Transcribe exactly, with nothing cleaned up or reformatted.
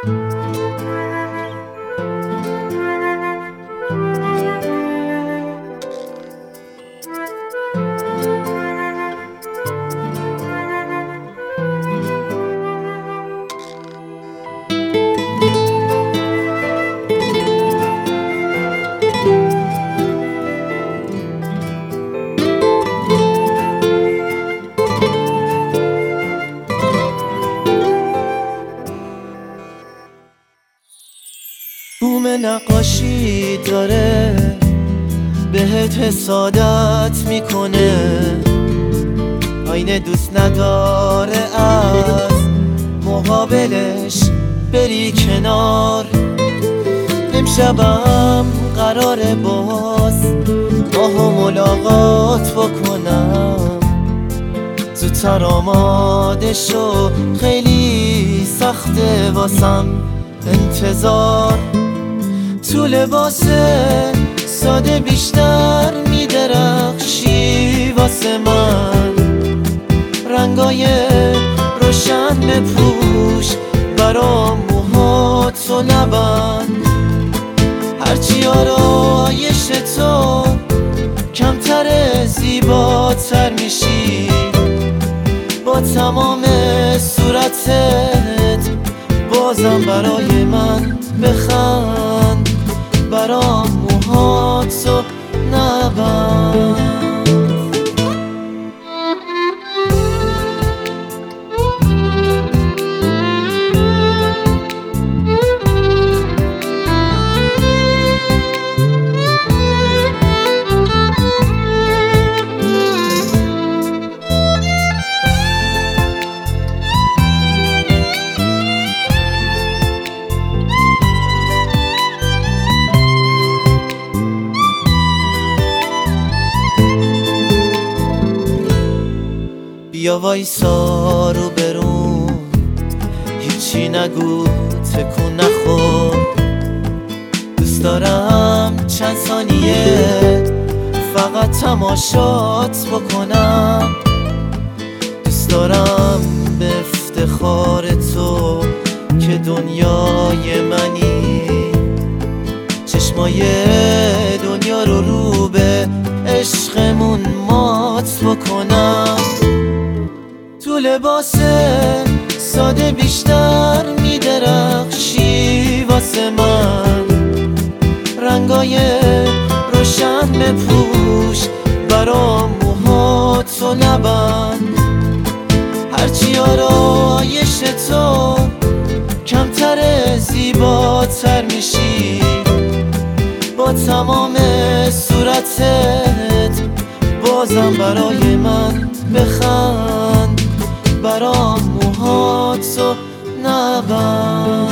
بوم نقاشی داره بهت حسادت میکنه، آینه دوست نداره از مقابلش بری کنار. امشبم قراره باز ماهو ملاقات بکنم، زودتر آماده شو خیلی سخته واسم انتظار. تو لباس ساده بیشتر میدرخشی واسه من، رنگای روشن بپوش برام موهاتو نبند. هرچی آرایش تو کمتر زیباتر میشی، با تمام صورتت بازم برای من بخند، برام موهاتو نبند. بیا وایسا رو برون، هیچی نگو تکون نخور. دوست دارم چند ثانیه فقط تماشات بکنم، دوست دارم به افتخار تو که دنیای منی. چشمای دنیا رو رو به عشقمون مات بکنم. تو لباس ساده بیشتر میدرخشی واسه من، رنگای روشن بپوش برام موهاتو نبند. هرچی آرایش تو کمتر زیباتر میشی، با تمام صورتت بازم برای من بخند، برام موهاتو نبند.